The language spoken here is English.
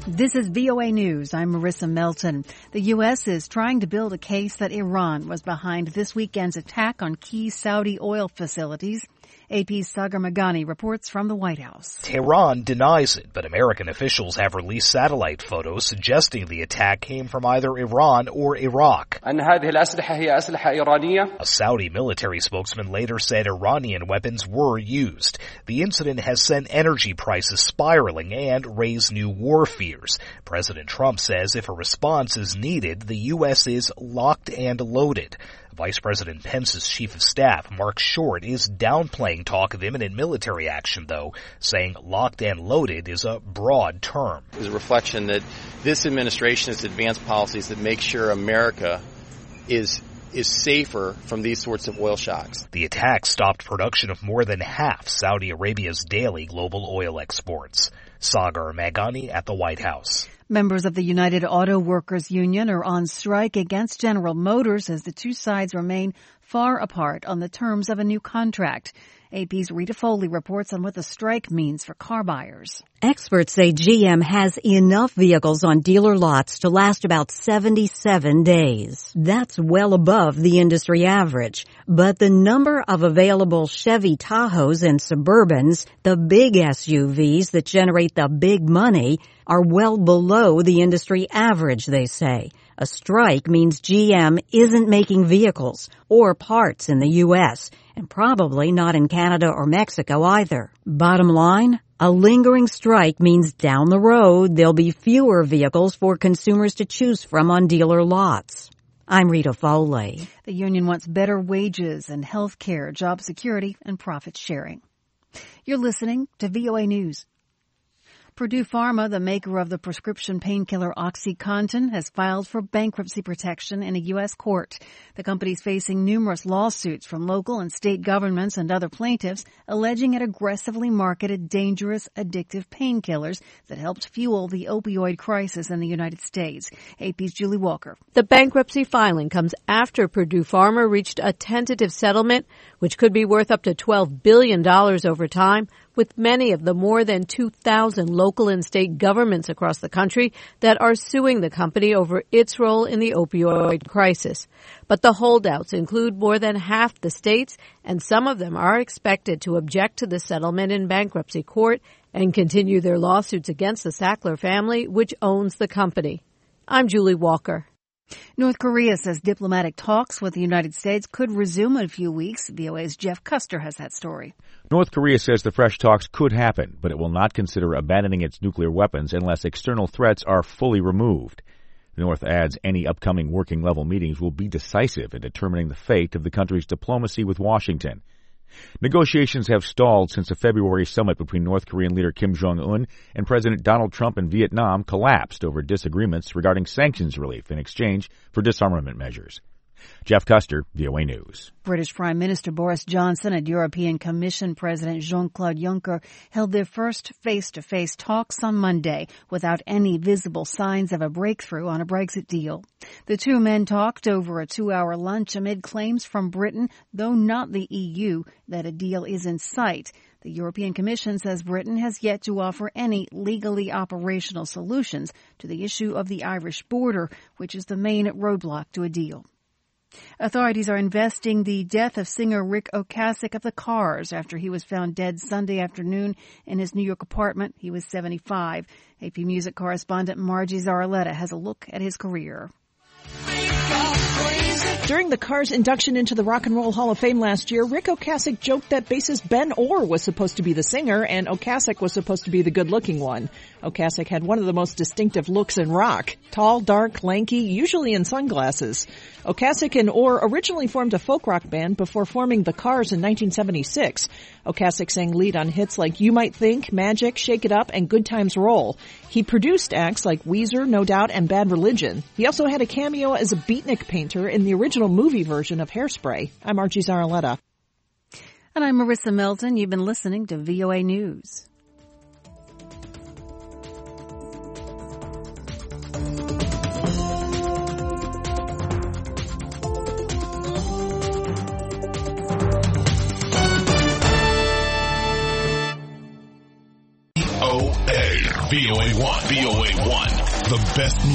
This is VOA News. I'm Marissa Melton. The U.S. is trying to build a case that Iran was behind this weekend's attack on key Saudi oil facilities. AP's Sagar Meghani reports from the White House. Tehran denies it, but American officials have released satellite photos suggesting the attack came from either Iran or Iraq. A Saudi military spokesman later said Iranian weapons were used. The incident has sent energy prices spiraling and raised new war fears. President Trump says if a response is needed, the U.S. is locked and loaded. Vice President Pence's chief of staff, Mark Short, is downplaying talk of imminent military action, though, saying locked and loaded is a broad term. It was a reflection that this administration has advanced policies that make sure America is safer from these sorts of oil shocks. The attack stopped production of more than half Saudi Arabia's daily global oil exports. Sagar Meghani at the White House. Members of the United Auto Workers Union are on strike against General Motors as the two sides remain far apart on the terms of a new contract. AP's Rita Foley reports on what the strike means for car buyers. Experts say GM has enough vehicles on dealer lots to last about 77 days. That's well above the industry average. But the number of available Chevy Tahoes and Suburbans, the big SUVs that generate the big money, are well below the industry average, they say. A strike means GM isn't making vehicles or parts in the U.S., and probably not in Canada or Mexico either. Bottom line, a lingering strike means down the road there'll be fewer vehicles for consumers to choose from on dealer lots. I'm Rita Foley. The union wants better wages and health care, job security, and profit sharing. You're listening to VOA News. Purdue Pharma, the maker of the prescription painkiller OxyContin, has filed for bankruptcy protection in a U.S. court. The company is facing numerous lawsuits from local and state governments and other plaintiffs alleging it aggressively marketed dangerous, addictive painkillers that helped fuel the opioid crisis in the United States. AP's Julie Walker. The bankruptcy filing comes after Purdue Pharma reached a tentative settlement, which could be worth up to $12 billion over time, with many of the more than 2,000 local and state governments across the country that are suing the company over its role in the opioid crisis. But the holdouts include more than half the states, and some of them are expected to object to the settlement in bankruptcy court and continue their lawsuits against the Sackler family, which owns the company. I'm Julie Walker. North Korea says diplomatic talks with the United States could resume in a few weeks. VOA's Jeff Custer has that story. North Korea says the fresh talks could happen, but it will not consider abandoning its nuclear weapons unless external threats are fully removed. The North adds any upcoming working-level meetings will be decisive in determining the fate of the country's diplomacy with Washington. Negotiations have stalled since a February summit between North Korean leader Kim Jong-un and President Donald Trump in Vietnam collapsed over disagreements regarding sanctions relief in exchange for disarmament measures. Jeff Custer, VOA News. British Prime Minister Boris Johnson and European Commission President Jean-Claude Juncker held their first face-to-face talks on Monday without any visible signs of a breakthrough on a Brexit deal. The two men talked over a 2-hour lunch amid claims from Britain, though not the EU, that a deal is in sight. The European Commission says Britain has yet to offer any legally operational solutions to the issue of the Irish border, which is the main roadblock to a deal. Authorities are investigating the death of singer Rick Ocasek of the Cars after he was found dead Sunday afternoon in his New York apartment. He was 75. AP Music correspondent Margie Zaraletta has a look at his career. During the Cars induction into the Rock and Roll Hall of Fame last year, Rick Ocasek joked that bassist Ben Orr was supposed to be the singer and Ocasek was supposed to be the good-looking one. Ocasek had one of the most distinctive looks in rock. Tall, dark, lanky, usually in sunglasses. Ocasek and Orr originally formed a folk rock band before forming the Cars in 1976. Ocasek sang lead on hits like You Might Think, Magic, Shake It Up, and Good Times Roll. He produced acts like Weezer, No Doubt, and Bad Religion. He also had a cameo as a beatnik painter in the original movie version of Hairspray. I'm Archie Zaraletta. And I'm Marissa Melton. You've been listening to VOA News. VOA1. VOA1. The best